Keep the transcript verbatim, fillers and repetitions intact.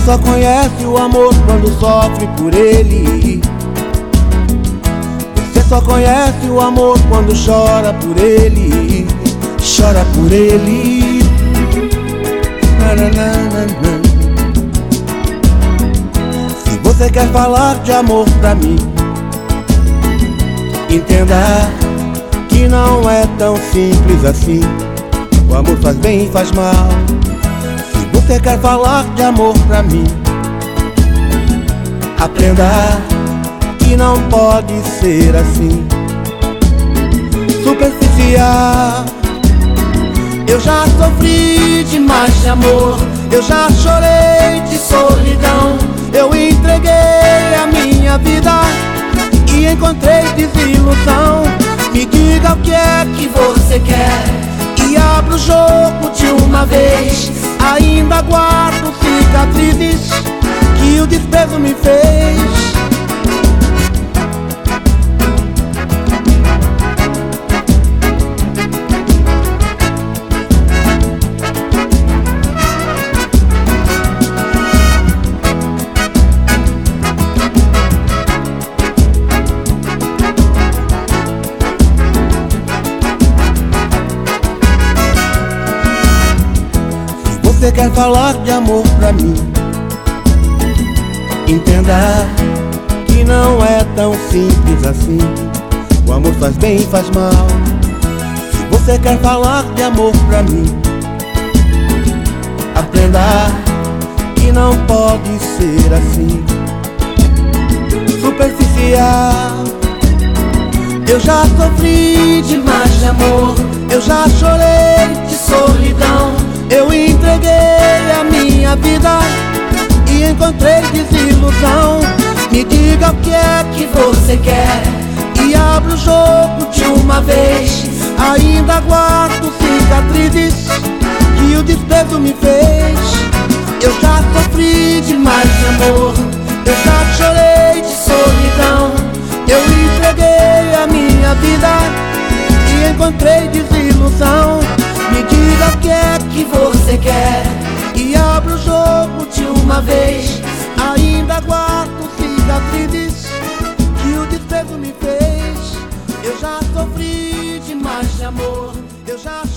só conhece o amor quando sofre por ele. Você só conhece o amor quando chora por ele. Chora por ele. Nananana. Se você quer falar de amor pra mim, entenda que não é tão simples assim. O amor faz bem e faz mal. Se você quer falar de amor pra mim, aprenda que não pode ser assim. Superficial. Eu já sofri demais de amor, eu já chorei de solidão. Eu entreguei a minha vida e encontrei desilusão. Me diga o que é que você quer e abra o jogo de uma vez. Ainda guardo cicatrizes que o desprezo me fez. Você quer falar de amor pra mim, entenda que não é tão simples assim. O amor faz bem e faz mal. Se você quer falar de amor pra mim, aprenda que não pode ser assim. Superficial. Eu já sofri demais de amor, eu já chorei de solidão. Eu entreguei a minha vida e encontrei desilusão. Me diga o que é que você quer e abra o jogo de uma vez. Ainda guardo cicatrizes que o desprezo me fez. Eu já sofri demais de amor, eu já chorei de solidão. Eu entreguei a minha vida e encontrei desilusão. Me diga o que é que você quer e abra o jogo de uma vez. Ainda guardo cicatrizes que o desprezo me fez. Eu já sofri demais de amor, eu já